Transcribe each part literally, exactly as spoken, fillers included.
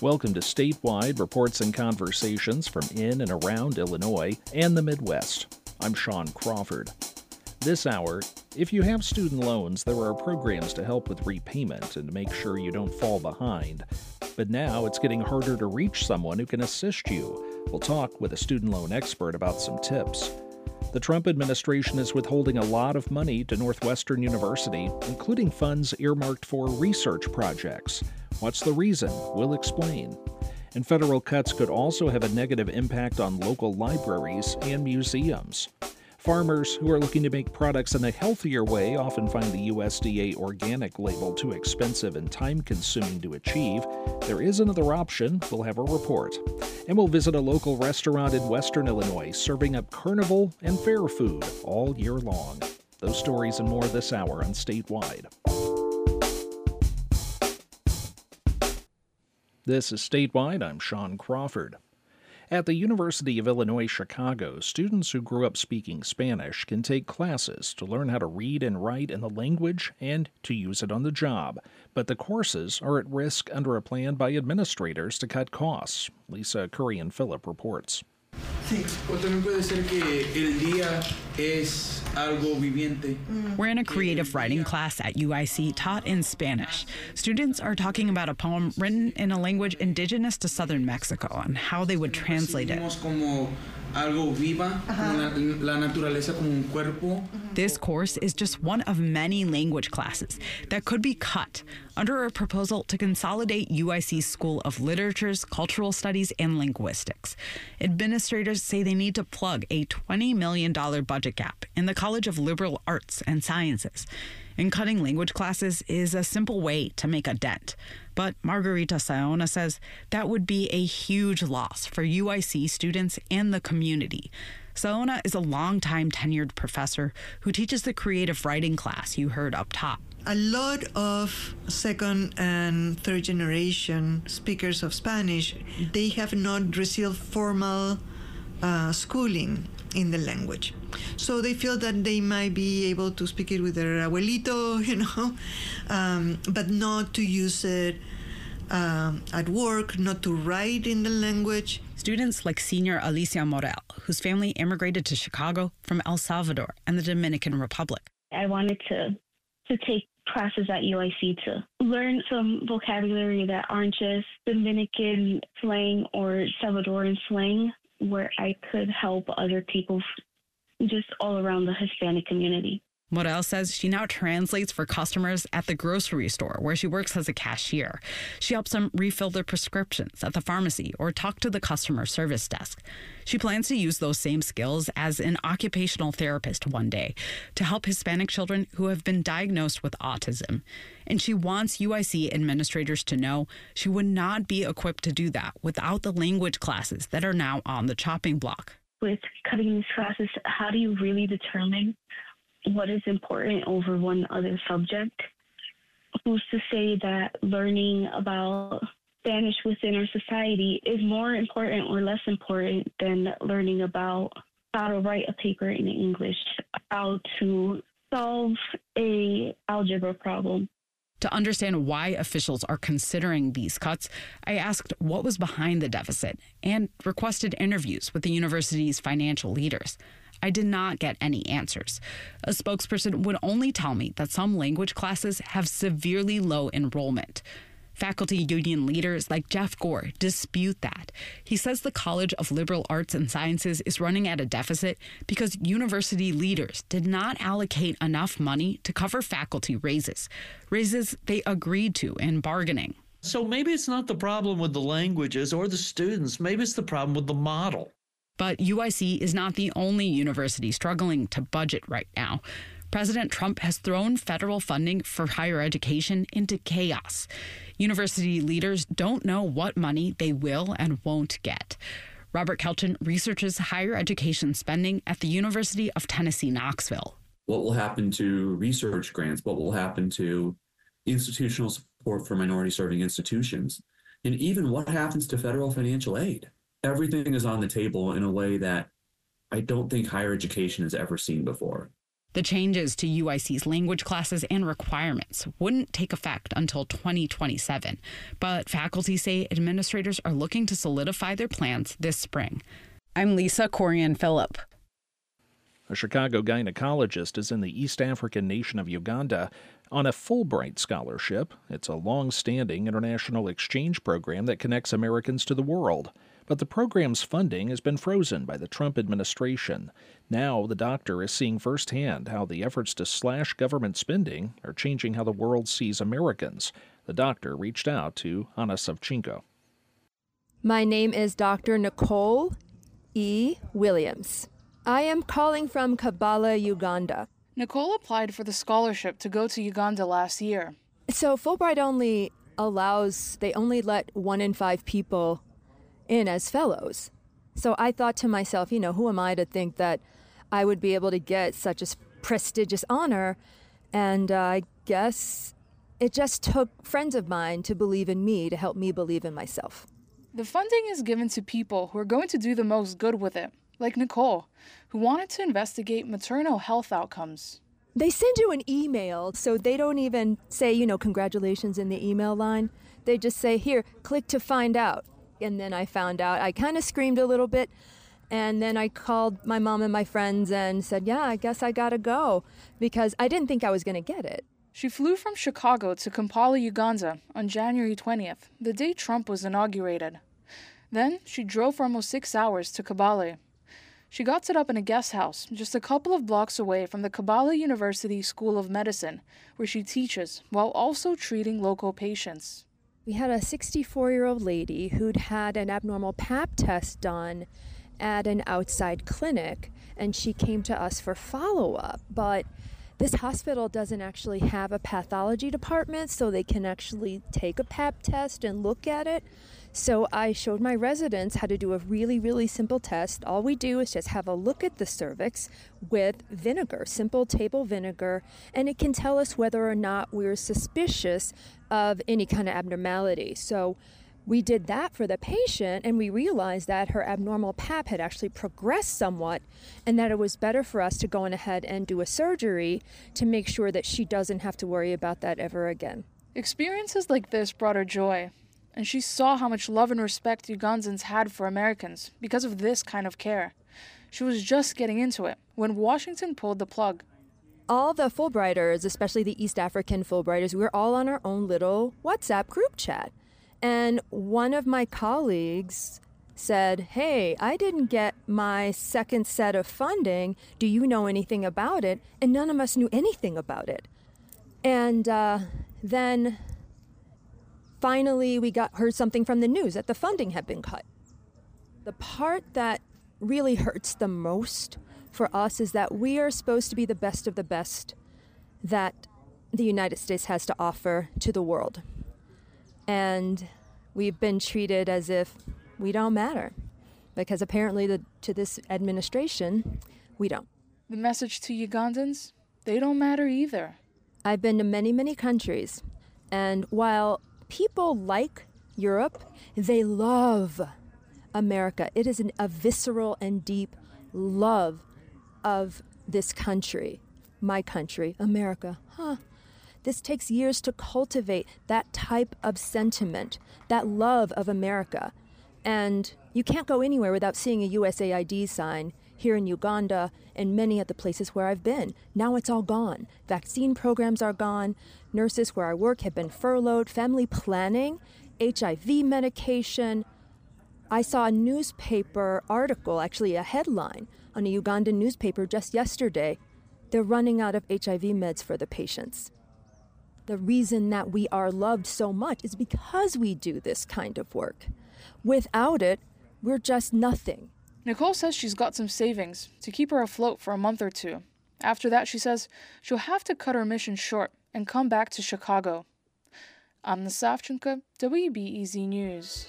Welcome to Statewide Reports and Conversations from in and around Illinois and the Midwest. I'm Sean Crawford. This hour, if you have student loans, there are programs to help with repayment and to make sure you don't fall behind. But now it's getting harder to reach someone who can assist you. We'll talk with a student loan expert about some tips. The Trump administration is withholding a lot of money to Northwestern University, including funds earmarked for research projects. What's the reason? We'll explain. And federal cuts could also have a negative impact on local libraries and museums. Farmers who are looking to make products in a healthier way often find the U S D A organic label too expensive and time-consuming to achieve. There is another option. We'll have a report. And we'll visit a local restaurant in Western Illinois serving up carnival and fair food all year long. Those stories and more this hour on Statewide. This is Statewide. I'm Sean Crawford. At the University of Illinois Chicago, students who grew up speaking Spanish can take classes to learn how to read and write in the language and to use it on the job. But the courses are at risk under a plan by administrators to cut costs. Lisa Currian-Phillip reports. We're in a creative writing class at U I C taught in Spanish. Students are talking about a poem written in a language indigenous to southern Mexico and how they would translate it. This course is just one of many language classes that could be cut under a proposal to consolidate U I C's School of Literatures, Cultural Studies, and Linguistics. Administrators say they need to plug a twenty million dollars budget gap in the College of Liberal Arts and Sciences. And cutting language classes is a simple way to make a dent. But Margarita Saona says that would be a huge loss for U I C students and the community. Saona is a longtime tenured professor who teaches the creative writing class you heard up top. A lot of second and third generation speakers of Spanish, they have not received formal uh, schooling in the language. So they feel that they might be able to speak it with their abuelito, you know, um, but not to use it um, at work, not to write in the language. Students like senior Alicia Morel, whose family immigrated to Chicago from El Salvador and the Dominican Republic. I wanted to to take classes at U I C to learn some vocabulary that aren't just Dominican slang or Salvadoran slang, where I could help other people just all around the Hispanic community. Morel says she now translates for customers at the grocery store where she works as a cashier. She helps them refill their prescriptions at the pharmacy or talk to the customer service desk. She plans to use those same skills as an occupational therapist one day to help Hispanic children who have been diagnosed with autism. And she wants U I C administrators to know she would not be equipped to do that without the language classes that are now on the chopping block. With cutting these classes, how do you really determine what is important over one other subject? Who's to say that learning about Spanish within our society is more important or less important than learning about how to write a paper in English, how to solve a algebra problem? To understand why officials are considering these cuts, I asked what was behind the deficit and requested interviews with the university's financial leaders. I did not get any answers. A spokesperson would only tell me that some language classes have severely low enrollment. Faculty union leaders like Jeff Gore dispute that. He says the College of Liberal Arts and Sciences is running at a deficit because university leaders did not allocate enough money to cover faculty raises, raises they agreed to in bargaining. So maybe it's not the problem with the languages or the students. Maybe it's the problem with the model. But U I C is not the only university struggling to budget right now. President Trump has thrown federal funding for higher education into chaos. University leaders don't know what money they will and won't get. Robert Kelchen researches higher education spending at the University of Tennessee, Knoxville. What will happen to research grants? What will happen to institutional support for minority-serving institutions? And even what happens to federal financial aid? Everything is on the table in a way that I don't think higher education has ever seen before. The changes to U I C's language classes and requirements wouldn't take effect until twenty twenty-seven, but faculty say administrators are looking to solidify their plans this spring. I'm Lisa Corian-Phillip. A Chicago gynecologist is in the East African nation of Uganda on a Fulbright scholarship. It's a long-standing international exchange program that connects Americans to the world. But the program's funding has been frozen by the Trump administration. Now the doctor is seeing firsthand how the efforts to slash government spending are changing how the world sees Americans. The doctor reached out to Anna Savchenko. My name is Doctor Nicole E. Williams. I am calling from Kampala, Uganda. Nicole applied for the scholarship to go to Uganda last year. So Fulbright only allows, they only let one in five people in as fellows. So I thought to myself, you know, who am I to think that I would be able to get such a prestigious honor? And uh, I guess it just took friends of mine to believe in me, to help me believe in myself. The funding is given to people who are going to do the most good with it, like Nicole, who wanted to investigate maternal health outcomes. They send you an email, so they don't even say, you know, congratulations in the email line. They just say, here, click to find out. And then I found out. I kind of screamed a little bit, and then I called my mom and my friends and said, yeah, I guess I gotta go, because I didn't think I was going to get it. She flew from Chicago to Kampala, Uganda on January twentieth, the day Trump was inaugurated. Then she drove for almost six hours to Kabale. She got set up in a guest house just a couple of blocks away from the Kabale University School of Medicine, where she teaches, while also treating local patients. We had a sixty-four-year-old lady who'd had an abnormal pap test done at an outside clinic, and she came to us for follow-up. But this hospital doesn't actually have a pathology department, so they can actually take a pap test and look at it. So I showed my residents how to do a really, really simple test. All we do is just have a look at the cervix with vinegar, simple table vinegar, and it can tell us whether or not we're suspicious of any kind of abnormality. So we did that for the patient, and we realized that her abnormal pap had actually progressed somewhat, and that it was better for us to go on ahead and do a surgery to make sure that she doesn't have to worry about that ever again. Experiences like this brought her joy, and she saw how much love and respect Ugandans had for Americans because of this kind of care. She was just getting into it when Washington pulled the plug. All the Fulbrighters, especially the East African Fulbrighters, we were all on our own little WhatsApp group chat. And one of my colleagues said, hey, I didn't get my second set of funding. Do you know anything about it? And none of us knew anything about it. And uh, then finally we got heard something from the news that the funding had been cut. The part that really hurts the most for us is that we are supposed to be the best of the best that the United States has to offer to the world. And we've been treated as if we don't matter, because apparently the, to this administration, we don't. The message to Ugandans, they don't matter either. I've been to many, many countries, and while people like Europe, they love America. It is an, a visceral and deep love of this country, my country, America. Huh. This takes years to cultivate that type of sentiment, that love of America. And you can't go anywhere without seeing a U S A I D sign here in Uganda and many of the places where I've been. Now it's all gone. Vaccine programs are gone. Nurses where I work have been furloughed. Family planning, H I V medication. I saw a newspaper article, actually a headline on a Ugandan newspaper just yesterday. They're running out of H I V meds for the patients. The reason that we are loved so much is because we do this kind of work. Without it, we're just nothing. Nicole says she's got some savings to keep her afloat for a month or two. After that, she says she'll have to cut her mission short and come back to Chicago. I'm Anna Savchenko, W B E Z News.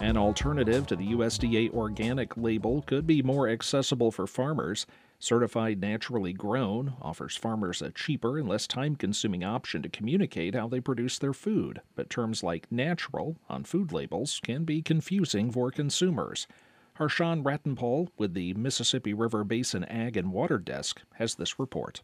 An alternative to the U S D A organic label could be more accessible for farmers. Certified Naturally Grown offers farmers a cheaper and less time-consuming option to communicate how they produce their food, but terms like natural on food labels can be confusing for consumers. Harshawn Rattenpole with the Mississippi River Basin Ag and Water Desk has this report.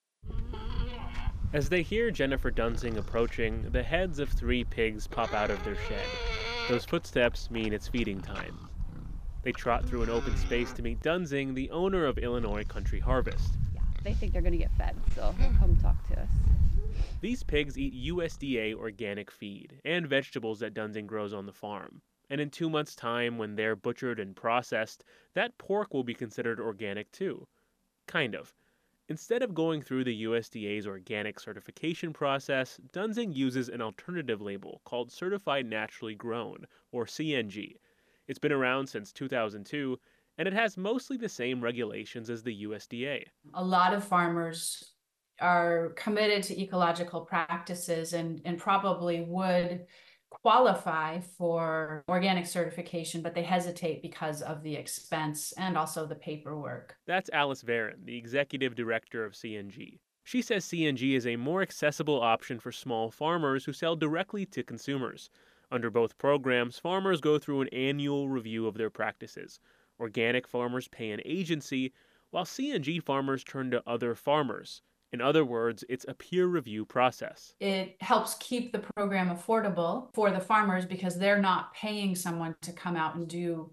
As they hear Jennifer Dunsing approaching, the heads of three pigs pop out of their shed. Those footsteps mean it's feeding time. They trot through an open space to meet Dunsing, the owner of Illinois Country Harvest. Yeah, they think they're going to get fed, so they'll come talk to us. These pigs eat U S D A organic feed and vegetables that Dunsing grows on the farm. And in two months' time, when they're butchered and processed, that pork will be considered organic too. Kind of. Instead of going through the U S D A's organic certification process, Dunsing uses an alternative label called Certified Naturally Grown, or C N G. It's been around since two thousand two, and it has mostly the same regulations as the U S D A. A lot of farmers are committed to ecological practices and, and probably would qualify for organic certification, but they hesitate because of the expense and also the paperwork. That's Alice Varon, the executive director of C N G. She says C N G is a more accessible option for small farmers who sell directly to consumers. Under both programs, farmers go through an annual review of their practices. Organic farmers pay an agency, while C N G farmers turn to other farmers. In other words, it's a peer review process. It helps keep the program affordable for the farmers because they're not paying someone to come out and do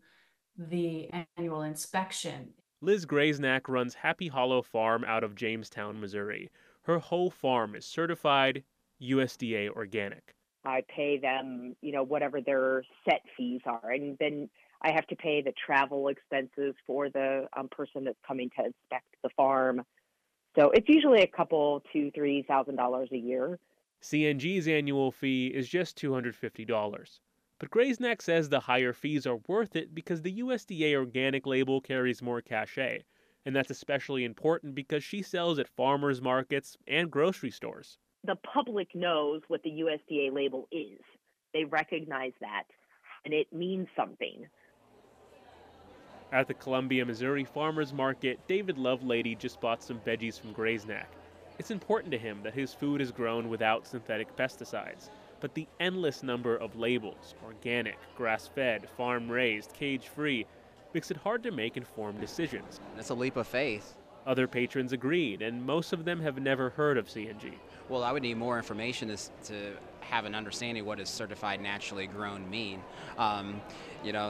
the annual inspection. Liz Graysnack runs Happy Hollow Farm out of Jamestown, Missouri. Her whole farm is certified U S D A organic. I pay them, you know, whatever their set fees are. And then I have to pay the travel expenses for the um, person that's coming to inspect the farm. So it's usually a couple, two, three thousand dollars a year. C N G's annual fee is just two hundred fifty dollars. But Graysnack says the higher fees are worth it because the U S D A organic label carries more cachet. And that's especially important because she sells at farmers markets and grocery stores. The public knows what the U S D A label is. They recognize that, and it means something. At the Columbia, Missouri Farmers Market, David Lovelady just bought some veggies from Graysnack. It's important to him that his food is grown without synthetic pesticides, but the endless number of labels, organic, grass-fed, farm-raised, cage-free, makes it hard to make informed decisions. It's a leap of faith. Other patrons agreed, and most of them have never heard of C N G. Well, I would need more information to, to have an understanding what does certified naturally grown mean. Um, you know,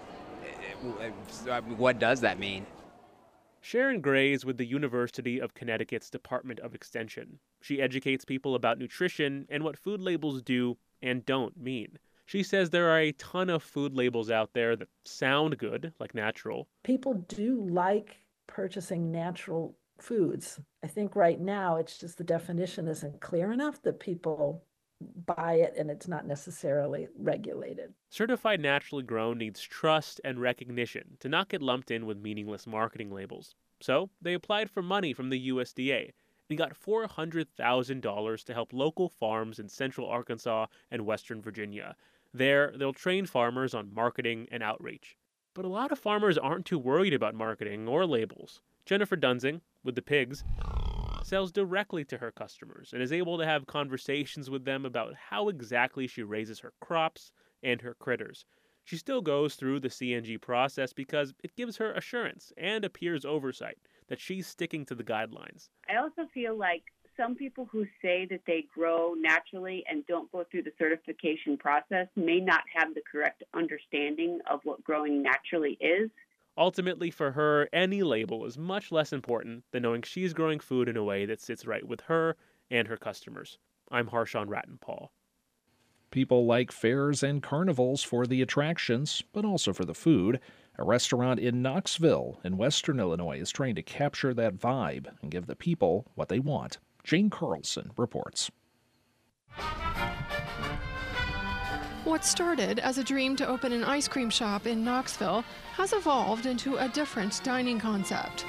what does that mean? Sharon Gray is with the University of Connecticut's Department of Extension. She educates people about nutrition and what food labels do and don't mean. She says there are a ton of food labels out there that sound good, like natural. People do like purchasing natural foods. I think right now it's just the definition isn't clear enough that people buy it and it's not necessarily regulated. Certified Naturally Grown needs trust and recognition to not get lumped in with meaningless marketing labels. So they applied for money from the U S D A and got four hundred thousand dollars to help local farms in central Arkansas and western Virginia. There, they'll train farmers on marketing and outreach. But a lot of farmers aren't too worried about marketing or labels. Jennifer Dunsing, with the pigs, sells directly to her customers and is able to have conversations with them about how exactly she raises her crops and her critters. She still goes through the C N G process because it gives her assurance and a peer's oversight that she's sticking to the guidelines. I also feel like some people who say that they grow naturally and don't go through the certification process may not have the correct understanding of what growing naturally is. Ultimately, for her, any label is much less important than knowing she's growing food in a way that sits right with her and her customers. I'm Harshawn Rattenpole. People like fairs and carnivals for the attractions, but also for the food. A restaurant in Knoxville in western Illinois is trying to capture that vibe and give the people what they want. Jane Carlson reports. What started as a dream to open an ice cream shop in Knoxville has evolved into a different dining concept.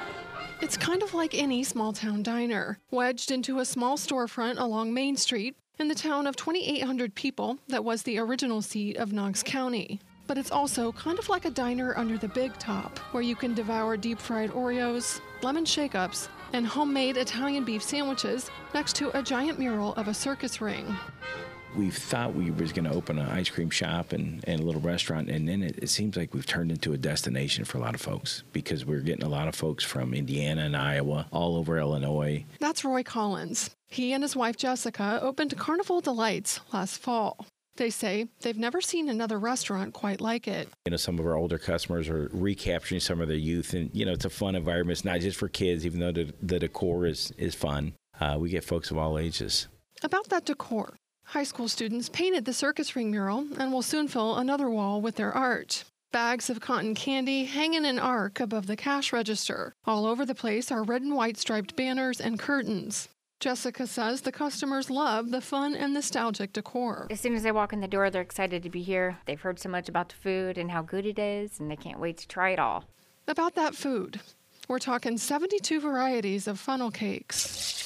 It's kind of like any small-town diner. Wedged into a small storefront along Main Street, in the town of twenty-eight hundred people that was the original seat of Knox County. But it's also kind of like a diner under the big top, where you can devour deep-fried Oreos, lemon shake-ups, and homemade Italian beef sandwiches next to a giant mural of a circus ring. We thought we was going to open an ice cream shop and, and a little restaurant, and then it, it seems like we've turned into a destination for a lot of folks because we're getting a lot of folks from Indiana and Iowa, all over Illinois. That's Roy Collins. He and his wife Jessica opened Carnival Delights last fall. They say they've never seen another restaurant quite like it. You know, some of our older customers are recapturing some of their youth, and, you know, it's a fun environment. It's not just for kids, even though the, the decor is, is fun. Uh, we get folks of all ages. About that decor, high school students painted the circus ring mural and will soon fill another wall with their art. Bags of cotton candy hang in an arc above the cash register. All over the place are red and white striped banners and curtains. Jessica says the customers love the fun and nostalgic decor. As soon as they walk in the door, they're excited to be here. They've heard so much about the food and how good it is, and they can't wait to try it all. About that food, we're talking seventy-two varieties of funnel cakes.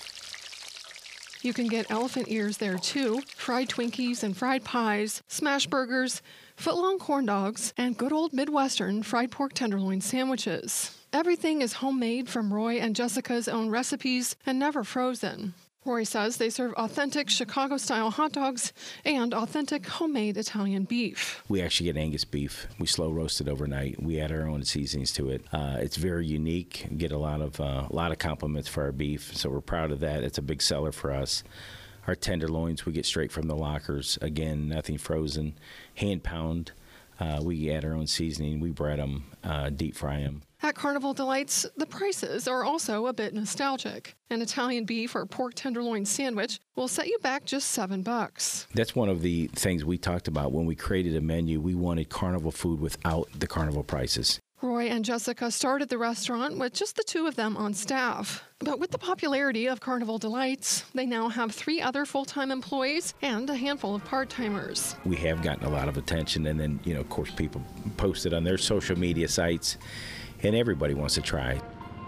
You can get elephant ears there too, fried Twinkies and fried pies, smash burgers, footlong corn dogs, and good old Midwestern fried pork tenderloin sandwiches. Everything is homemade from Roy and Jessica's own recipes and never frozen. Roy says they serve authentic Chicago-style hot dogs and authentic homemade Italian beef. We actually get Angus beef. We slow roast it overnight. We add our own seasonings to it. Uh, it's very unique. Get a lot of uh, a lot of compliments for our beef, so we're proud of that. It's a big seller for us. Our tenderloins we get straight from the lockers. Again, nothing frozen. Hand pound. Uh, we add our own seasoning. We bread them, uh, deep fry them. At Carnival Delights, the prices are also a bit nostalgic. An Italian beef or pork tenderloin sandwich will set you back just seven bucks. That's one of the things we talked about when we created a menu. We wanted carnival food without the carnival prices. Roy and Jessica started the restaurant with just the two of them on staff. But with the popularity of Carnival Delights, they now have three other full-time employees and a handful of part-timers. We have gotten a lot of attention, and then, you know, of course, people post it on their social media sites, and everybody wants to try.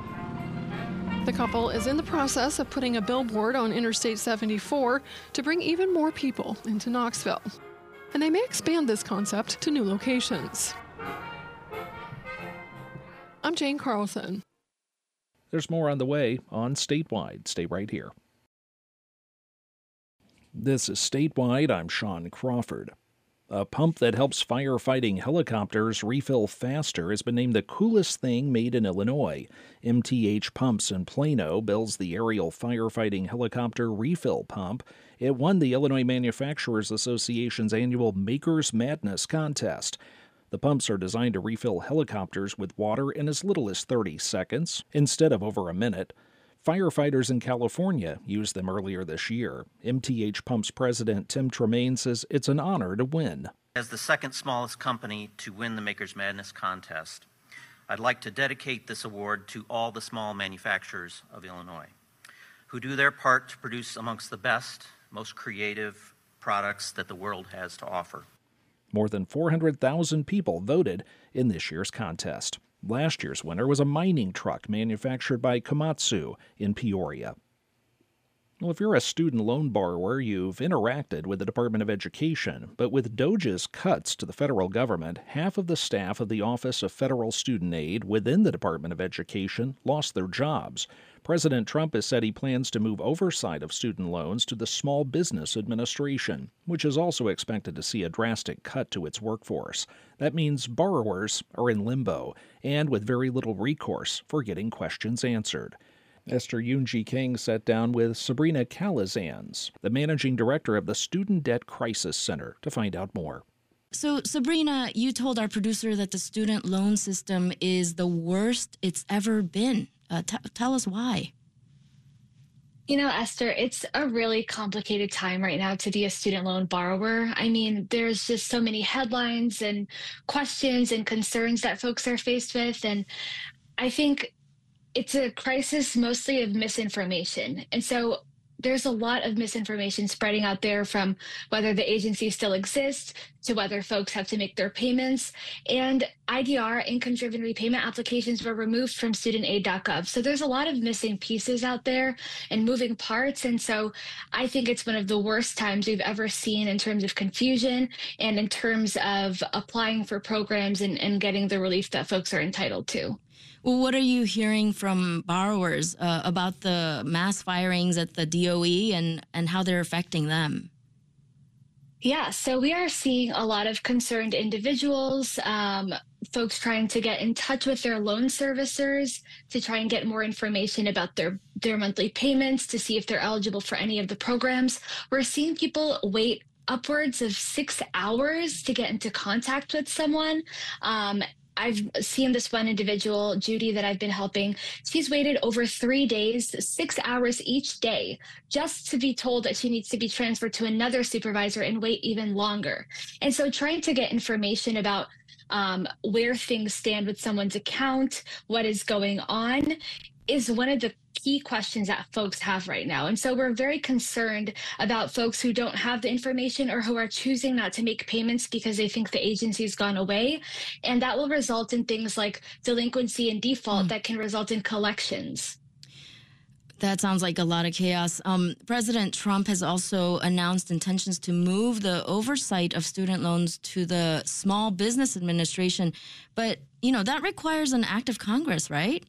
The couple is in the process of putting a billboard on Interstate seventy-four to bring even more people into Knoxville. And they may expand this concept to new locations. I'm Jane Carlson. There's more on the way on Statewide. Stay right here. This is Statewide. I'm Sean Crawford. A pump that helps firefighting helicopters refill faster has been named the coolest thing made in Illinois. M T H Pumps in Plano builds the aerial firefighting helicopter refill pump. It won the Illinois Manufacturers Association's annual Maker's Madness contest. The pumps are designed to refill helicopters with water in as little as thirty seconds, instead of over a minute. Firefighters in California used them earlier this year. M T H Pumps president Tim Tremaine says it's an honor to win. As the second smallest company to win the Maker's Madness contest, I'd like to dedicate this award to all the small manufacturers of Illinois who do their part to produce amongst the best, most creative products that the world has to offer. More than four hundred thousand people voted in this year's contest. Last year's winner was a mining truck manufactured by Komatsu in Peoria. Well, if you're a student loan borrower, you've interacted with the Department of Education, but with DOGE's cuts to the federal government, half of the staff of the Office of Federal Student Aid within the Department of Education lost their jobs. President Trump has said he plans to move oversight of student loans to the Small Business Administration, which is also expected to see a drastic cut to its workforce. That means borrowers are in limbo and with very little recourse for getting questions answered. Esther Yoonji King sat down with Sabrina Calazans, the managing director of the Student Debt Crisis Center, to find out more. So, Sabrina, you told our producer that the student loan system is the worst it's ever been. Uh, t- tell us why. You know, Esther, it's a really complicated time right now to be a student loan borrower. I mean, there's just so many headlines and questions and concerns that folks are faced with. And I think it's a crisis mostly of misinformation. And so there's a lot of misinformation spreading out there, from whether the agency still exists to whether folks have to make their payments. And I D R, income-driven repayment applications, were removed from student aid dot gov. So there's a lot of missing pieces out there and moving parts. And so I think it's one of the worst times we've ever seen in terms of confusion and in terms of applying for programs and, and getting the relief that folks are entitled to. Well, what are you hearing from borrowers uh, about the mass firings at the D O E and, and how they're affecting them? Yeah, so we are seeing a lot of concerned individuals, um, folks trying to get in touch with their loan servicers to try and get more information about their, their monthly payments, to see if they're eligible for any of the programs. We're seeing people wait upwards of six hours to get into contact with someone. Um, I've seen this one individual, Judy, that I've been helping. She's waited over three days, six hours each day, just to be told that she needs to be transferred to another supervisor and wait even longer. And so trying to get information about um, where things stand with someone's account, what is going on, is one of the key questions that folks have right now. And so we're very concerned about folks who don't have the information or who are choosing not to make payments because they think the agency's gone away. And that will result in things like delinquency and default mm. that can result in collections. That sounds like a lot of chaos. Um, President Trump has also announced intentions to move the oversight of student loans to the Small Business Administration. But, you know, that requires an act of Congress, right?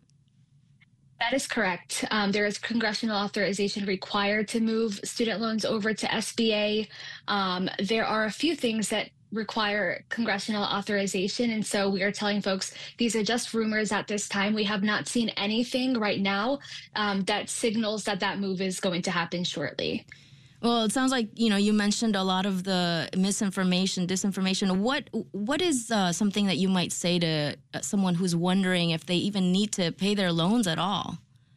That is correct. Um, there is congressional authorization required to move student loans over to S B A. Um, there are a few things that require congressional authorization. And so we are telling folks these are just rumors at this time. We have not seen anything right now um, that signals that that move is going to happen shortly. Well, it sounds like, you know, you mentioned a lot of the misinformation, disinformation. What what is uh, something that you might say to someone who's wondering if they even need to pay their loans at all?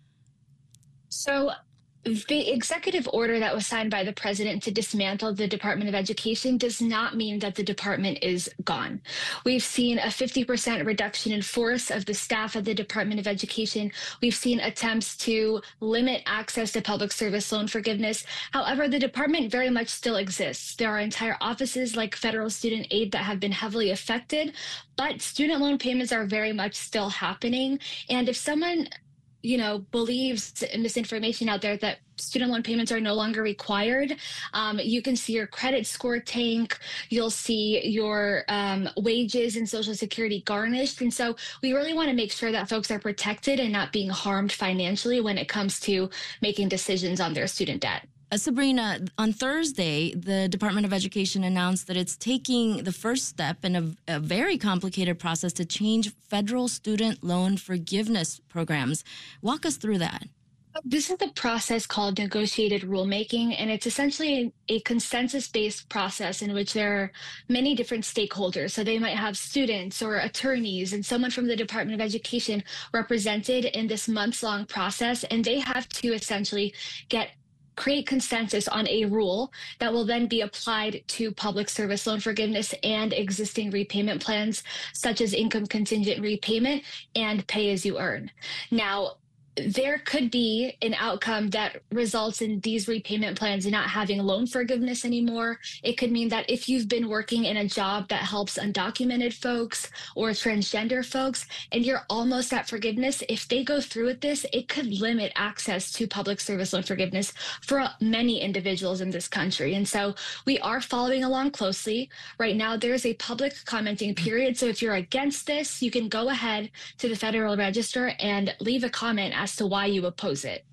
So the executive order that was signed by the president to dismantle the Department of Education does not mean that the department is gone. We've seen a fifty percent reduction in force of the staff at the Department of Education. We've seen attempts to limit access to public service loan forgiveness. However, the department very much still exists. There are entire offices like federal student aid that have been heavily affected, but student loan payments are very much still happening. And if someone you know, believes misinformation out there that student loan payments are no longer required, um, you can see your credit score tank, you'll see your um, wages and Social Security garnished. And so we really want to make sure that folks are protected and not being harmed financially when it comes to making decisions on their student debt. Uh, Sabrina, on Thursday, the Department of Education announced that it's taking the first step in a, a very complicated process to change federal student loan forgiveness programs. Walk us through that. This is a process called negotiated rulemaking, and it's essentially a consensus-based process in which there are many different stakeholders. So they might have students or attorneys and someone from the Department of Education represented in this months-long process, and they have to essentially get create consensus on a rule that will then be applied to public service loan forgiveness and existing repayment plans, such as income contingent repayment and pay as you earn. Now, there could be an outcome that results in these repayment plans not having loan forgiveness anymore. It could mean that if you've been working in a job that helps undocumented folks or transgender folks, and you're almost at forgiveness, if they go through with this, it could limit access to public service loan forgiveness for many individuals in this country. And so we are following along closely. Right now, there's a public commenting period. So if you're against this, you can go ahead to the Federal Register and leave a comment as to why you oppose it.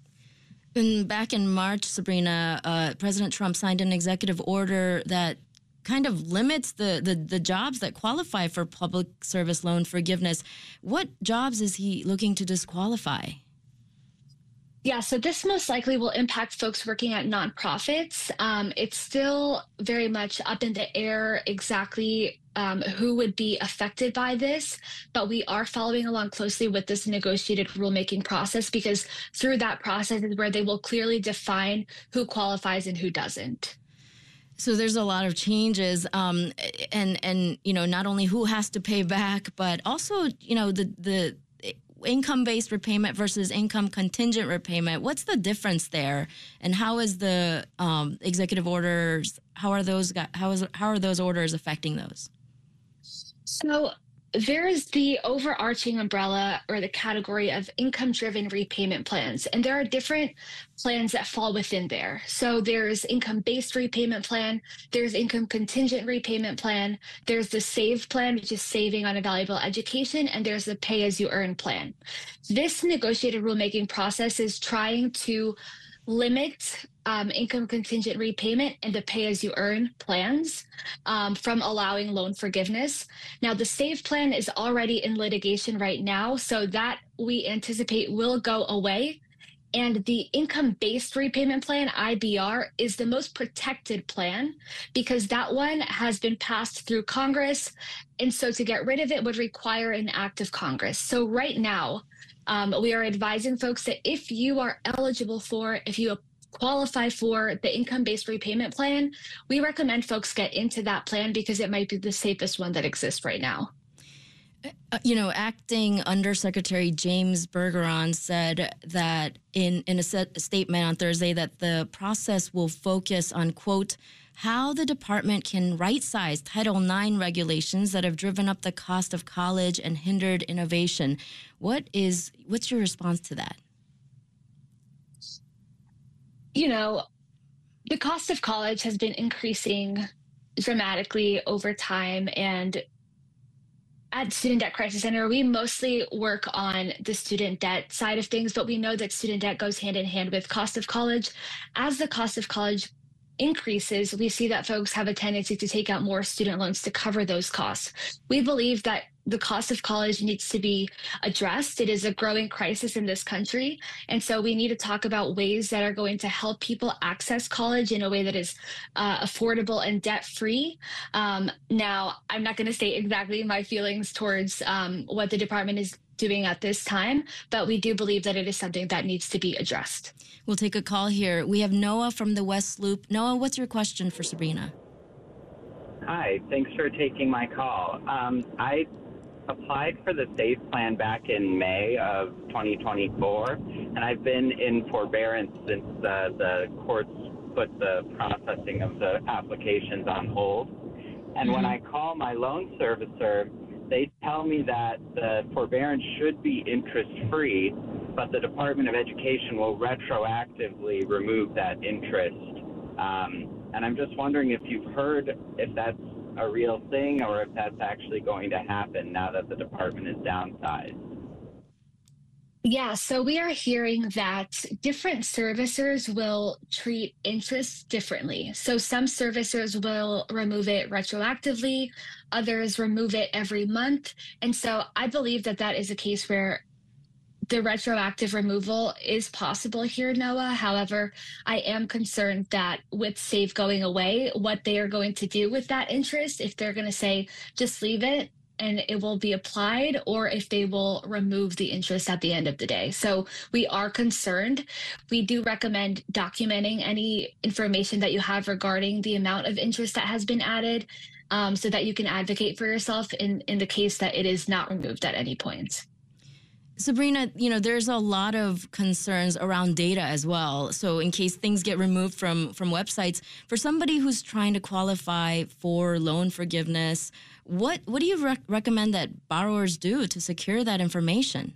And back in March, Sabrina, uh, President Trump signed an executive order that kind of limits the, the, the jobs that qualify for public service loan forgiveness. What jobs is he looking to disqualify? Yeah, so this most likely will impact folks working at nonprofits. Um, it's still very much up in the air exactly um, who would be affected by this, but we are following along closely with this negotiated rulemaking process, because through that process is where they will clearly define who qualifies and who doesn't. So there's a lot of changes, um, and and you know, not only who has to pay back, but also, you know, the the income-based repayment versus income contingent repayment. What's the difference there, and how is the um, executive orders? How are those? How is how are those orders affecting those? So there is the overarching umbrella or the category of income-driven repayment plans, and there are different plans that fall within there. So there's income-based repayment plan, there's income contingent repayment plan, there's the SAVE plan, which is saving on a valuable education, and there's the pay-as-you-earn plan. This negotiated rulemaking process is trying to limit um, income contingent repayment and the pay-as-you-earn plans um, from allowing loan forgiveness. Now, the SAVE plan is already in litigation right now, so that we anticipate will go away. And the income-based repayment plan, I B R, is the most protected plan because that one has been passed through Congress. And so to get rid of it would require an act of Congress. So right now, Um, we are advising folks that if you are eligible for, if you qualify for the income-based repayment plan, we recommend folks get into that plan because it might be the safest one that exists right now. Uh, you know, Acting Undersecretary James Bergeron said that in, in a set statement on Thursday that the process will focus on, quote, how the department can right-size Title nine regulations that have driven up the cost of college and hindered innovation. What is, what's your response to that? You know, the cost of college has been increasing dramatically over time, and at Student Debt Crisis Center, we mostly work on the student debt side of things, but we know that student debt goes hand in hand with cost of college. As the cost of college increases, we see that folks have a tendency to take out more student loans to cover those costs. We believe that the cost of college needs to be addressed. It is a growing crisis in this country. And so we need to talk about ways that are going to help people access college in a way that is uh, affordable and debt-free. Um, now, I'm not going to say exactly my feelings towards um, what the department is doing at this time, but we do believe that it is something that needs to be addressed. We'll take a call here. We have Noah from the West Loop. Noah, what's your question for Sabrina? Hi, thanks for taking my call. Um, I applied for the SAVE plan back in May of twenty twenty-four, and I've been in forbearance since uh, the courts put the processing of the applications on hold. And mm-hmm. when I call my loan servicer, they tell me that the forbearance should be interest-free, but the Department of Education will retroactively remove that interest. Um, and I'm just wondering if you've heard if that's a real thing or if that's actually going to happen now that the department is downsized. Yeah, so we are hearing that different servicers will treat interest differently. So some servicers will remove it retroactively, others remove it every month. And so I believe that that is a case where the retroactive removal is possible here, Noah. However, I am concerned that with SAVE going away, what they are going to do with that interest, if they're going to say, just leave it and it will be applied, or if they will remove the interest at the end of the day. So we are concerned. We do recommend documenting any information that you have regarding the amount of interest that has been added, um, so that you can advocate for yourself in, in the case that it is not removed at any point. Sabrina, you know, there's a lot of concerns around data as well. So in case things get removed from, from websites, for somebody who's trying to qualify for loan forgiveness, what, what do you rec- recommend that borrowers do to secure that information?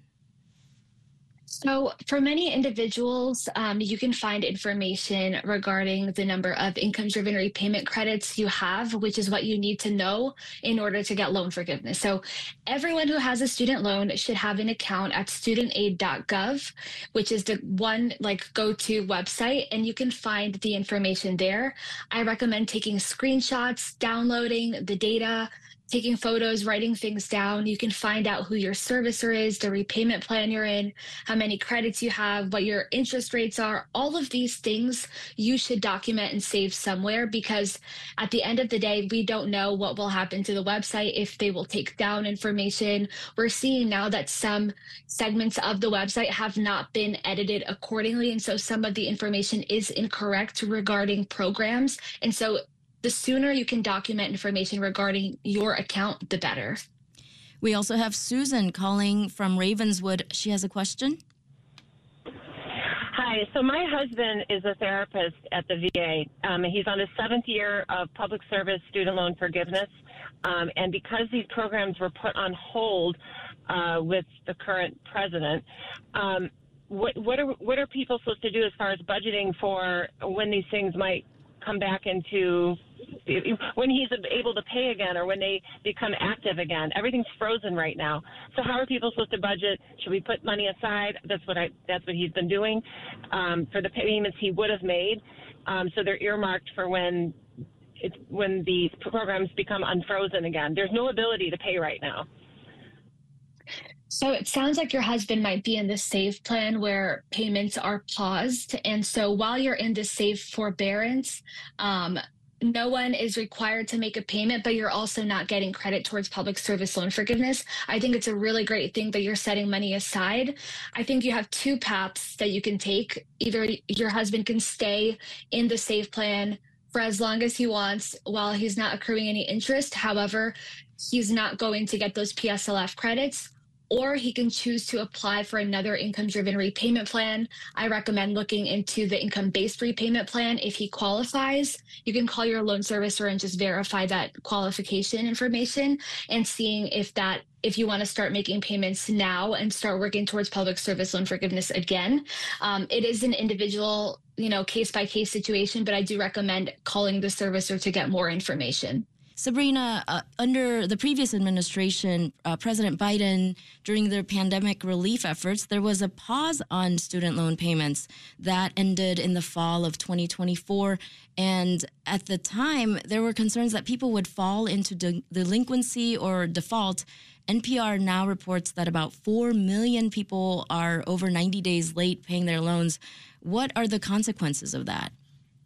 So for many individuals, um, you can find information regarding the number of income-driven repayment credits you have, which is what you need to know in order to get loan forgiveness. So everyone who has a student loan should have an account at student aid dot gov, which is the one like go-to website, and you can find the information there. I recommend taking screenshots, downloading the data, taking photos, writing things down. You can find out who your servicer is, the repayment plan you're in, how many credits you have, what your interest rates are. All of these things you should document and save somewhere, because at the end of the day, we don't know what will happen to the website, if they will take down information. We're seeing now that some segments of the website have not been edited accordingly, and so some of the information is incorrect regarding programs. And so the sooner you can document information regarding your account, the better. We also have Susan calling from Ravenswood. She has a question. Hi. So my husband is a therapist at the V A. Um, he's on his seventh year of public service student loan forgiveness. Um, and because these programs were put on hold uh, with the current president, um, what, what are what are people supposed to do as far as budgeting for when these things might come back into, when he's able to pay again or when they become active again? Everything's frozen right now. So how are people supposed to budget? Should we put money aside? That's what I. That's what he's been doing um, for the payments he would have made. Um, so they're earmarked for when it's when these programs become unfrozen again. There's no ability to pay right now. So it sounds like your husband might be in the SAVE plan where payments are paused. And so while you're in the SAVE forbearance, um, no one is required to make a payment, but you're also not getting credit towards public service loan forgiveness. I think it's a really great thing that you're setting money aside. I think you have two paths that you can take. Either your husband can stay in the SAVE plan for as long as he wants while he's not accruing any interest. However, he's not going to get those P S L F credits. Or he can choose to apply for another income-driven repayment plan. I recommend looking into the income-based repayment plan if he qualifies. You can call your loan servicer and just verify that qualification information and seeing if that if you want to start making payments now and start working towards public service loan forgiveness again. Um, it is an individual, you know, case-by-case situation, but I do recommend calling the servicer to get more information. Sabrina, uh, under the previous administration, uh, President Biden, during their pandemic relief efforts, there was a pause on student loan payments that ended in the fall of twenty twenty-four. And at the time, there were concerns that people would fall into de- delinquency or default. N P R now reports that about four million people are over ninety days late paying their loans. What are the consequences of that?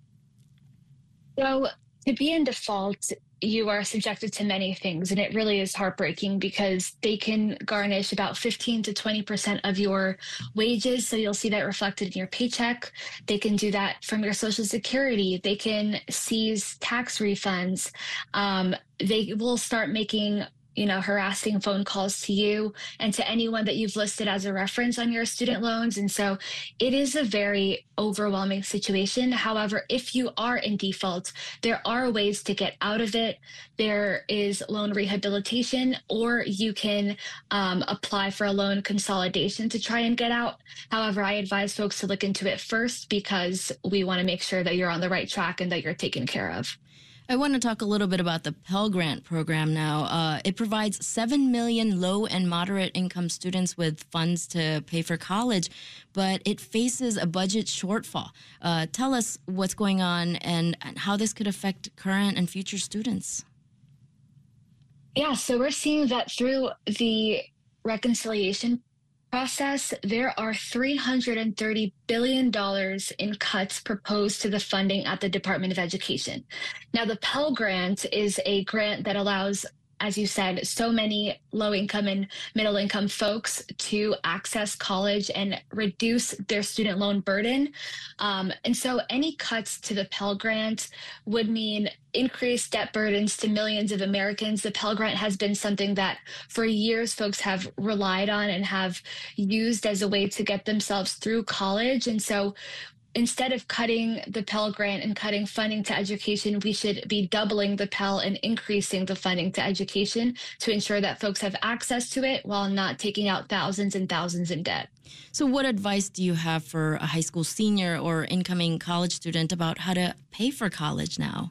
So to be in default, you are subjected to many things, and it really is heartbreaking because they can garnish about fifteen to twenty percent of your wages. So you'll see that reflected in your paycheck. They can do that from your Social Security. They can seize tax refunds. Um, they will start making you know, harassing phone calls to you and to anyone that you've listed as a reference on your student loans. And so it is a very overwhelming situation. However, if you are in default, there are ways to get out of it. There is loan rehabilitation, or you can um, apply for a loan consolidation to try and get out. However, I advise folks to look into it first because we want to make sure that you're on the right track and that you're taken care of. I want to talk a little bit about the Pell Grant program now. Uh, it provides seven million low and moderate income students with funds to pay for college, but it faces a budget shortfall. Uh, tell us what's going on and, and how this could affect current and future students. Yeah, so we're seeing that through the reconciliation process, there are three hundred thirty billion dollars in cuts proposed to the funding at the Department of Education. Now, the Pell Grant is a grant that allows, as you said, so many low-income and middle-income folks to access college and reduce their student loan burden. Um, and so any cuts to the Pell Grant would mean increased debt burdens to millions of Americans. The Pell Grant has been something that for years folks have relied on and have used as a way to get themselves through college. And so instead of cutting the Pell Grant and cutting funding to education, we should be doubling the Pell and increasing the funding to education to ensure that folks have access to it while not taking out thousands and thousands in debt. So what advice do you have for a high school senior or incoming college student about how to pay for college now?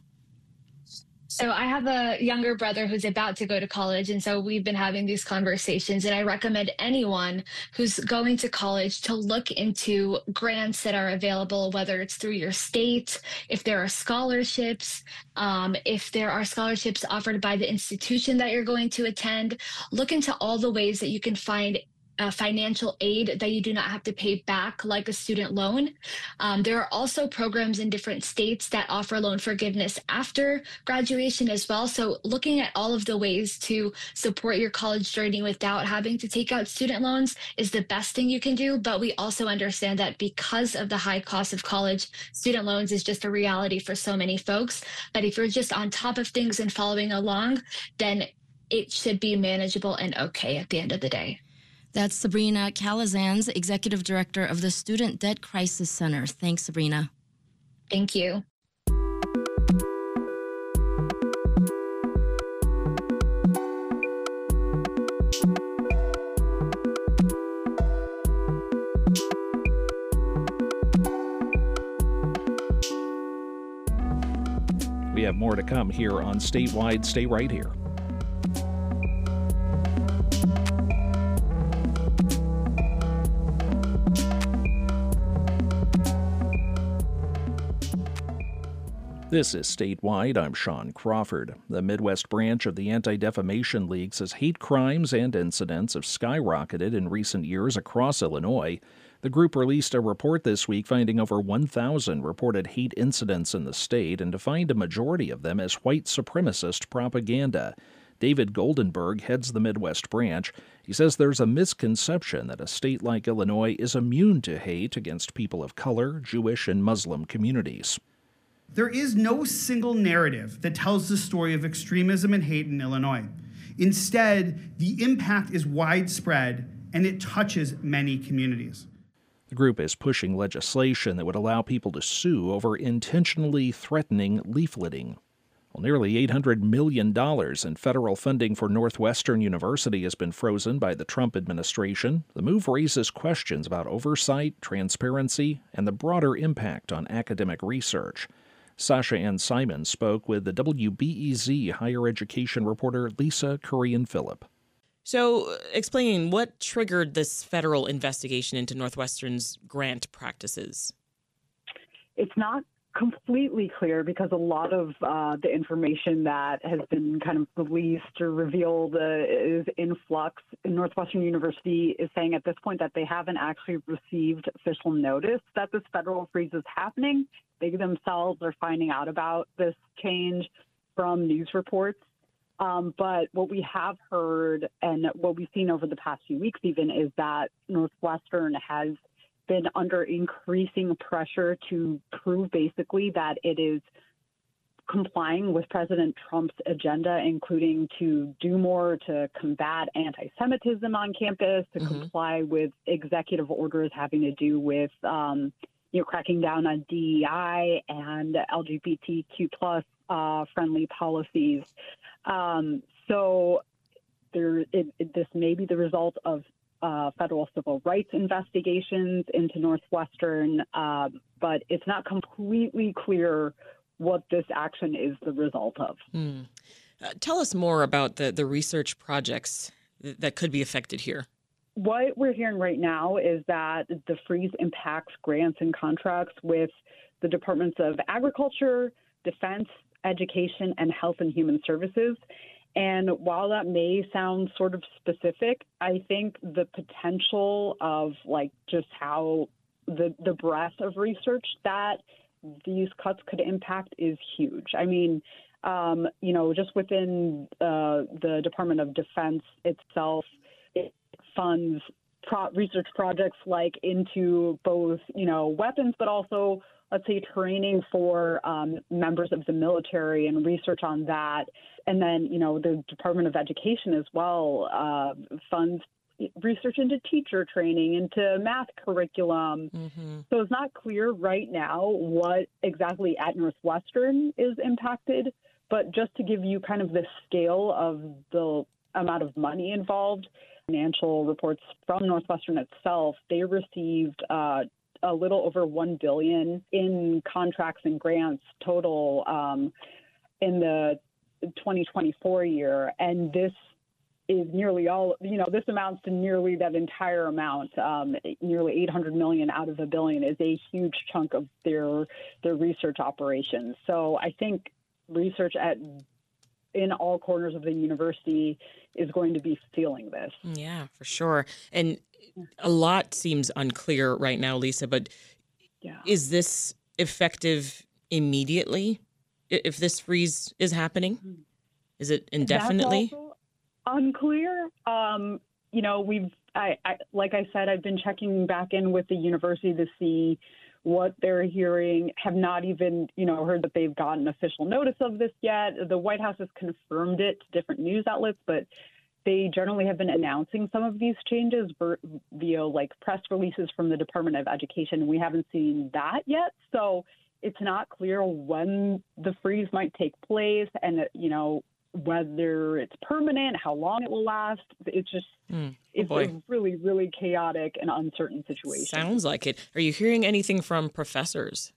So I have a younger brother who's about to go to college, and so we've been having these conversations, and I recommend anyone who's going to college to look into grants that are available, whether it's through your state, if there are scholarships, um, if there are scholarships offered by the institution that you're going to attend. Look into all the ways that you can find Uh, financial aid that you do not have to pay back like a student loan. Um, there are also programs in different states that offer loan forgiveness after graduation as well. So looking at all of the ways to support your college journey without having to take out student loans is the best thing you can do. But we also understand that because of the high cost of college, student loans is just a reality for so many folks. But if you're just on top of things and following along, then it should be manageable and okay at the end of the day. That's Sabrina Calazans, Executive Director of the Student Debt Crisis Center. Thanks, Sabrina. Thank you. We have more to come here on Statewide. Stay right here. This is Statewide. I'm Sean Crawford. The Midwest branch of the Anti-Defamation League says hate crimes and incidents have skyrocketed in recent years across Illinois. The group released a report this week finding over one thousand reported hate incidents in the state and defined a majority of them as white supremacist propaganda. David Goldenberg heads the Midwest branch. He says there's a misconception that a state like Illinois is immune to hate against people of color, Jewish, and Muslim communities. There is no single narrative that tells the story of extremism and hate in Illinois. Instead, the impact is widespread and it touches many communities. The group is pushing legislation that would allow people to sue over intentionally threatening leafleting. Well, nearly eight hundred million dollars in federal funding for Northwestern University has been frozen by the Trump administration. The move raises questions about oversight, transparency, and the broader impact on academic research. Sasha Ann Simon spoke with the W B E Z higher education reporter Lisa Kurian-Phillip. So explain what triggered this federal investigation into Northwestern's grant practices. It's not completely clear because a lot of uh, the information that has been kind of released or revealed uh, is in flux. Northwestern University is saying at this point that they haven't actually received official notice that this federal freeze is happening. They themselves are finding out about this change from news reports. Um, but what we have heard and what we've seen over the past few weeks even is that Northwestern has been under increasing pressure to prove basically that it is complying with President Trump's agenda, including to do more to combat anti-Semitism on campus, to mm-hmm. comply with executive orders having to do with um, you know, cracking down on D E I and L G B T Q plus uh, friendly policies. Um, so there, it, it, this may be the result of uh, federal civil rights investigations into Northwestern, uh, but it's not completely clear what this action is the result of. Mm. Uh, tell us more about the, the research projects th- that could be affected here. What we're hearing right now is that the freeze impacts grants and contracts with the Departments of Agriculture, Defense, Education, and Health and Human Services. And while that may sound sort of specific, I think the potential of like just how the, the breadth of research that these cuts could impact is huge. I mean, um, you know, just within uh, the Department of Defense itself, it funds pro- research projects like into both, you know, weapons, but also, let's say, training for um, members of the military and research on that. And then, you know, the Department of Education as well uh, funds research into teacher training, into math curriculum. Mm-hmm. So it's not clear right now what exactly at Northwestern is impacted, but just to give you kind of the scale of the amount of money involved, financial reports from Northwestern itself, they received uh, a little over one billion dollars in contracts and grants total um, in the twenty twenty-four year. And this is nearly all, you know, this amounts to nearly that entire amount. Um, nearly eight hundred million dollars out of a billion is a huge chunk of their their research operations. So I think research at in all corners of the university is going to be feeling this. Yeah, for sure. And a lot seems unclear right now, Lisa, but yeah. Is this effective immediately if this freeze is happening? Is it indefinitely? That's also unclear. Um, you know, we've, I, I, like I said, I've been checking back in with the university to see what they're hearing, have not even, you know, heard that they've gotten official notice of this yet. The White House has confirmed it to different news outlets, but they generally have been announcing some of these changes via like press releases from the Department of Education. We haven't seen that yet. So it's not clear when the freeze might take place and, you know, whether it's permanent, how long it will last. It's just, mm, oh it's boy. a really, really chaotic and uncertain situation. Sounds like it. Are you hearing anything from professors?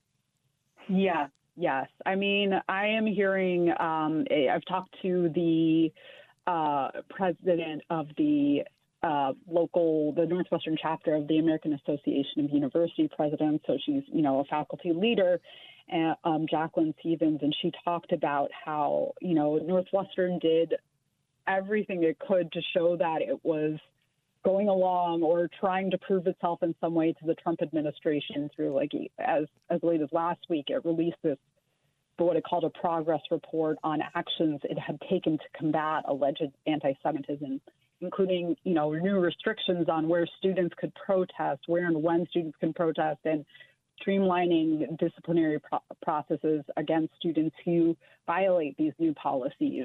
Yeah, yes. I mean, I am hearing, um, I've talked to the uh, president of the uh, local, the Northwestern chapter of the American Association of University Presidents. So she's, you know, a faculty leader. And, um, Jacqueline Stevens, and she talked about how, you know, Northwestern did everything it could to show that it was going along or trying to prove itself in some way to the Trump administration through, like, as, as late as last week, it released this, what it called a progress report on actions it had taken to combat alleged anti-Semitism, including, you know, new restrictions on where students could protest, where and when students can protest, and streamlining disciplinary pro- processes against students who violate these new policies.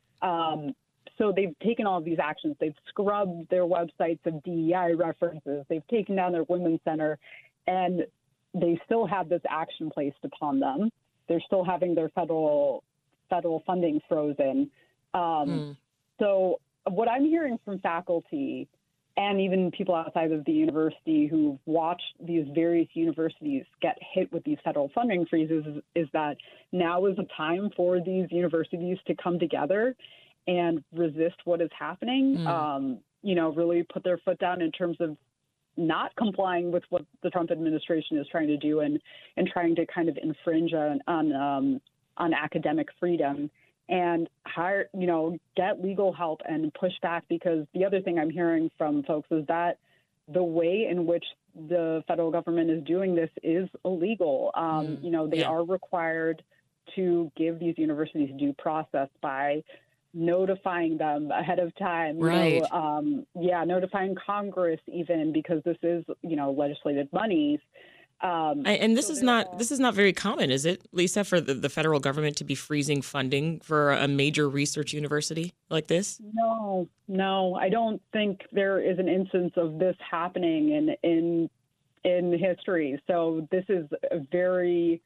Um, so they've taken all of these actions. They've scrubbed their websites of D E I references. They've taken down their women's center, and they still have this action placed upon them. They're still having their federal federal funding frozen. Um, mm. So what I'm hearing from faculty and even people outside of the university who've watched these various universities get hit with these federal funding freezes is, is that now is a time for these universities to come together and resist what is happening, mm. um, you know, really put their foot down in terms of not complying with what the Trump administration is trying to do and, and trying to kind of infringe on, on, um, on academic freedom. And hire, you know, get legal help and push back, because the other thing I'm hearing from folks is that the way in which the federal government is doing this is illegal. Um, mm, you know, they yeah. are required to give these universities due process by notifying them ahead of time. Right. You know, um, yeah, notifying Congress even, because this is, you know, legislated monies. Um, and this so is not all... this is not very common, is it, Lisa, for the, the federal government to be freezing funding for a major research university like this? No, no, I don't think there is an instance of this happening in in in history. So this is a very.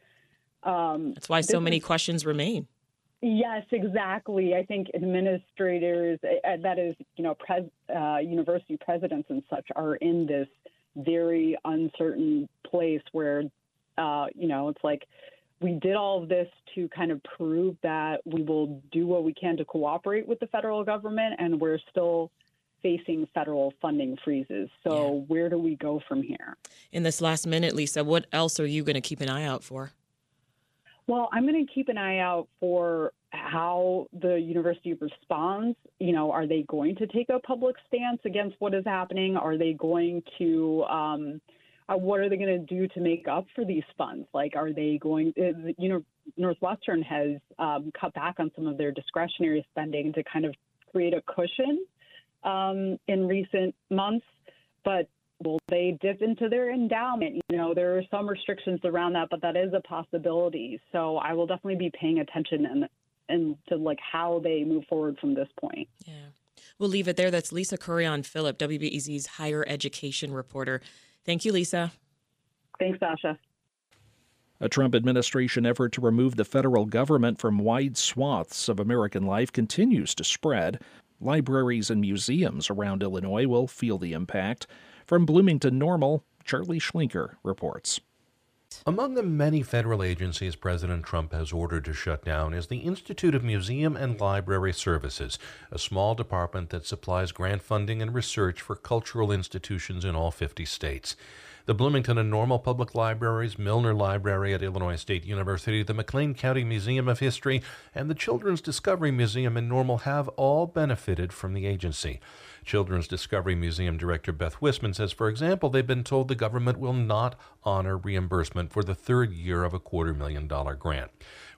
Um, That's why so many is... questions remain. Yes, exactly. I think administrators, uh, that is, you know, pres, uh, university presidents and such, are in this very uncertain place where, uh, you know, it's like we did all of this to kind of prove that we will do what we can to cooperate with the federal government, and we're still facing federal funding freezes. So yeah. where do we go from here? In this last minute, Lisa, what else are you going to keep an eye out for? Well, I'm going to keep an eye out for how the university responds. You know, are they going to take a public stance against what is happening? Are they going to, um, uh, what are they going to do to make up for these funds? Like, are they going, uh, you know, Northwestern has um, cut back on some of their discretionary spending to kind of create a cushion um, in recent months, but will they dip into their endowment? You know, there are some restrictions around that, but that is a possibility. So I will definitely be paying attention and and to like how they move forward from this point. Yeah, we'll leave it there. That's Lisa Kurian-Philip, W B E Z's higher education reporter. Thank you, Lisa. Thanks, Sasha. A Trump administration effort to remove the federal government from wide swaths of American life continues to spread. Libraries and museums around Illinois will feel the impact. From Bloomington Normal, Charlie Schlinker reports. Among the many federal agencies President Trump has ordered to shut down is the Institute of Museum and Library Services, a small department that supplies grant funding and research for cultural institutions in all fifty states. The Bloomington and Normal Public Libraries, Milner Library at Illinois State University, the McLean County Museum of History, and the Children's Discovery Museum in Normal have all benefited from the agency. Children's Discovery Museum Director Beth Wisman says, for example, they've been told the government will not honor reimbursement for the third year of a quarter million dollar grant.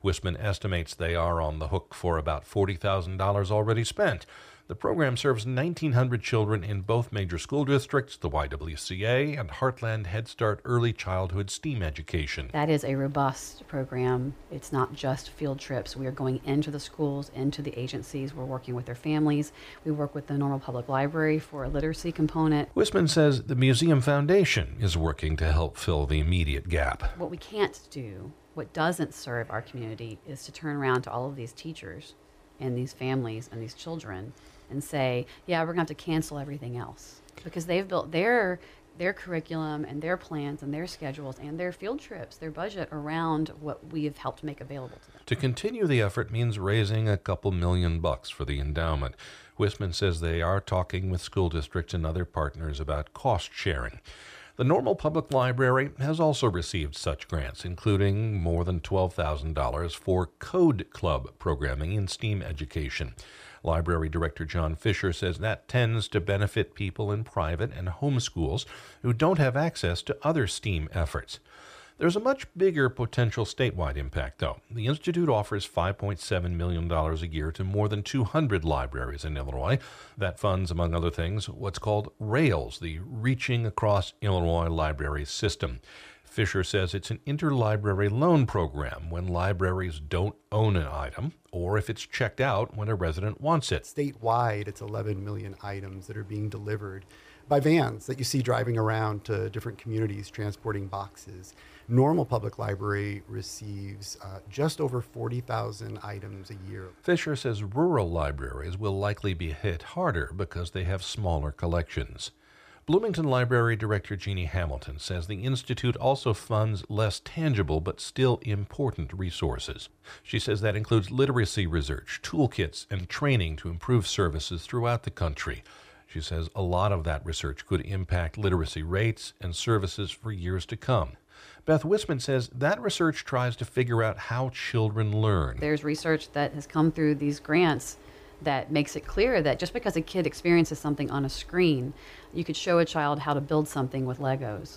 Wisman estimates they are on the hook for about forty thousand dollars already spent. The program serves nineteen hundred children in both major school districts, the Y W C A and Heartland Head Start Early Childhood STEAM Education. That is a robust program. It's not just field trips. We are going into the schools, into the agencies. We're working with their families. We work with the Normal Public Library for a literacy component. Wisman says the Museum Foundation is working to help fill the immediate gap. What we can't do, what doesn't serve our community, is to turn around to all of these teachers and these families and these children and say, yeah, we're going to have to cancel everything else, because they've built their their curriculum and their plans and their schedules and their field trips, their budget around what we have helped make available to them. To continue the effort means raising a couple million bucks for the endowment. Wisman says they are talking with school districts and other partners about cost sharing. The Normal Public Library has also received such grants, including more than twelve thousand dollars for Code Club programming in STEAM education. Library Director John Fisher says that tends to benefit people in private and home schools who don't have access to other STEAM efforts. There's a much bigger potential statewide impact, though. The Institute offers five point seven million dollars a year to more than two hundred libraries in Illinois. That funds, among other things, what's called RAILS, the Reaching Across Illinois Library System. Fisher says it's an interlibrary loan program when libraries don't own an item, or if it's checked out when a resident wants it. Statewide, it's eleven million items that are being delivered by vans that you see driving around to different communities transporting boxes. Normal Public Library receives uh, just over forty thousand items a year. Fisher says rural libraries will likely be hit harder because they have smaller collections. Bloomington Library Director Jeannie Hamilton says the Institute also funds less tangible but still important resources. She says that includes literacy research, toolkits, and training to improve services throughout the country. She says a lot of that research could impact literacy rates and services for years to come. Beth Wisman says that research tries to figure out how children learn. There's research that has come through these grants that makes it clear that just because a kid experiences something on a screen, you could show a child how to build something with Legos.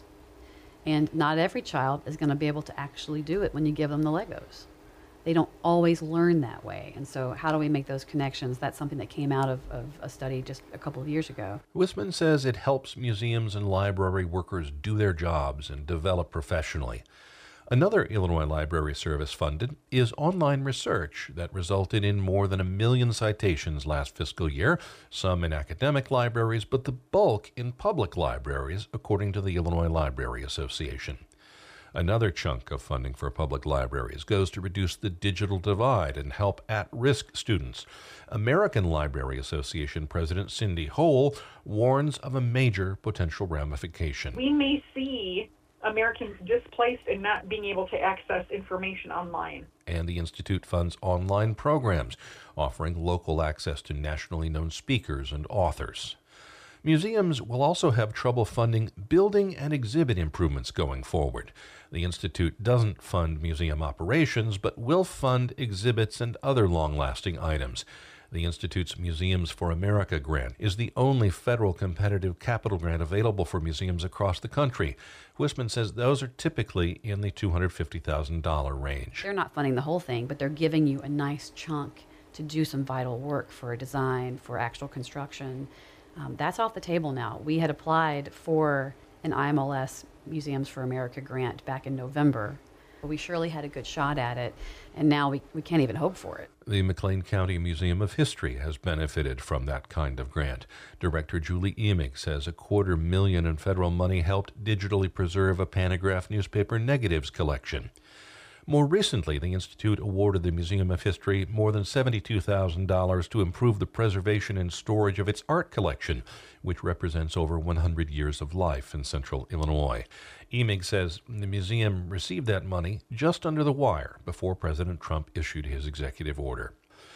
And not every child is going to be able to actually do it when you give them the Legos. They don't always learn that way. And so how do we make those connections? That's something that came out of, of a study just a couple of years ago. Wisman says it helps museums and library workers do their jobs and develop professionally. Another Illinois Library Service funded is online research that resulted in more than a million citations last fiscal year, some in academic libraries, but the bulk in public libraries, according to the Illinois Library Association. Another chunk of funding for public libraries goes to reduce the digital divide and help at-risk students. American Library Association President Cindy Hole warns of a major potential ramification. We may see Americans displaced and not being able to access information online. And the Institute funds online programs, offering local access to nationally known speakers and authors. Museums will also have trouble funding building and exhibit improvements going forward. The Institute doesn't fund museum operations, but will fund exhibits and other long-lasting items. The Institute's Museums for America grant is the only federal competitive capital grant available for museums across the country. Wisman says those are typically in the two hundred fifty thousand dollars range. They're not funding the whole thing, but they're giving you a nice chunk to do some vital work for a design, for actual construction. Um, that's off the table now. We had applied for an I M L S Museums for America grant back in November. We surely had a good shot at it, and now we, we can't even hope for it. The McLean County Museum of History has benefited from that kind of grant. Director Julie Emig says a quarter million in federal money helped digitally preserve a Pantograph newspaper negatives collection. More recently, the Institute awarded the Museum of History more than seventy-two thousand dollars to improve the preservation and storage of its art collection, which represents over one hundred years of life in central Illinois. Emig says the museum received that money just under the wire before President Trump issued his executive order.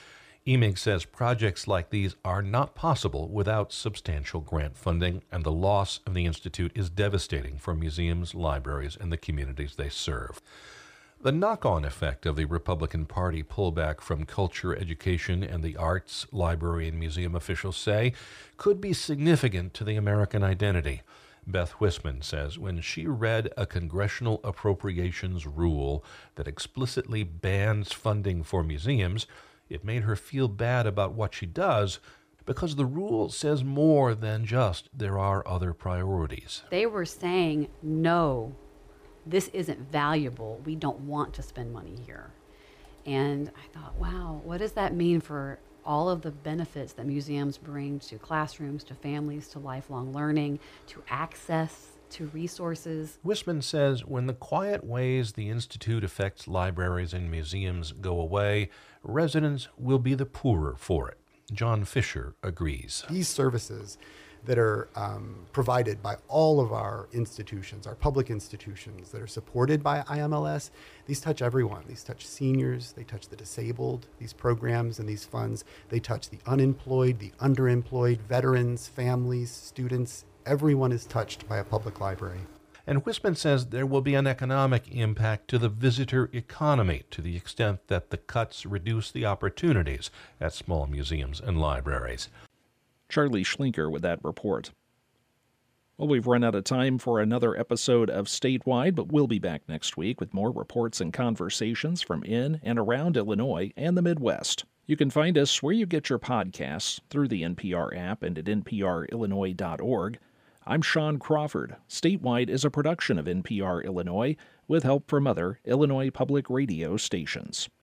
Emig says projects like these are not possible without substantial grant funding, and the loss of the Institute is devastating for museums, libraries, and the communities they serve. The knock-on effect of the Republican Party pullback from culture, education, and the arts, library, and museum officials say, could be significant to the American identity. Beth Wisman says when she read a congressional appropriations rule that explicitly bans funding for museums, it made her feel bad about what she does because the rule says more than just there are other priorities. They were saying, no, this isn't valuable. We don't want to spend money here. And I thought, wow, what does that mean for all of the benefits that museums bring to classrooms, to families, to lifelong learning, to access to resources? Wisman says when the quiet ways the Institute affects libraries and museums go away, residents will be the poorer for it. John Fisher agrees. These services that are um, provided by all of our institutions, our public institutions that are supported by I M L S, these touch everyone. These touch seniors, they touch the disabled. These programs and these funds, they touch the unemployed, the underemployed, veterans, families, students. Everyone is touched by a public library. And Wisman says there will be an economic impact to the visitor economy to the extent that the cuts reduce the opportunities at small museums and libraries. Charlie Schlinker with that report. Well, we've run out of time for another episode of Statewide, but we'll be back next week with more reports and conversations from in and around Illinois and the Midwest. You can find us where you get your podcasts through the N P R app and at N P R Illinois dot org. I'm Sean Crawford. Statewide is a production of N P R Illinois with help from other Illinois public radio stations.